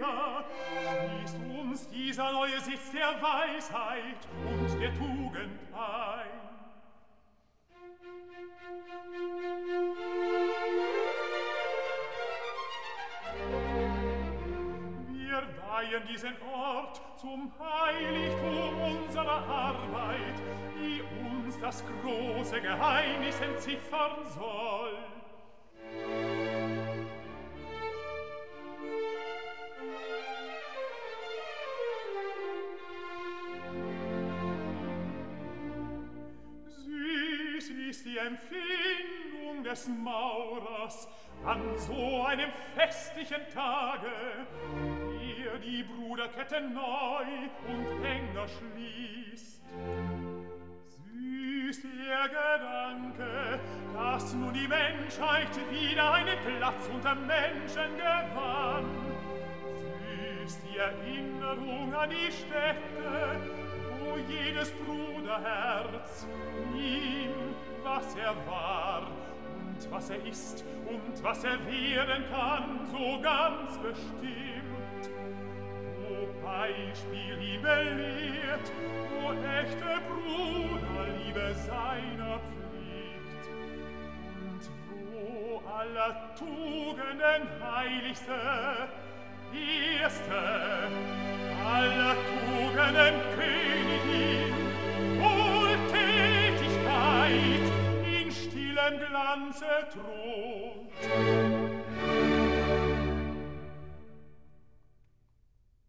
Brüder, schließt uns dieser neue Sitz der Weisheit und der Tugend ein. Wir weihen diesen Ort zum Heiligtum unserer Arbeit, die uns das große Geheimnis entziffern soll. Süß ist die Empfindung des Maurers an so einem festlichen Tage, der die Bruderkette neu und enger schließt. Süß der Gedanke, dass nun die Menschheit wieder einen Platz unter Menschen gewann. Süß die Erinnerung an die Stätte, wo jedes Bruderherz ihm, was er war und was er ist und was er werden kann, so ganz bestimmt. Wo Beispiel ihn belehrt, wo echte Bruderliebe seiner pflegt und wo aller Tugenden heiligste, erste, aller Tugenden Königin, Wohltätigkeit in stillem Glanze thront.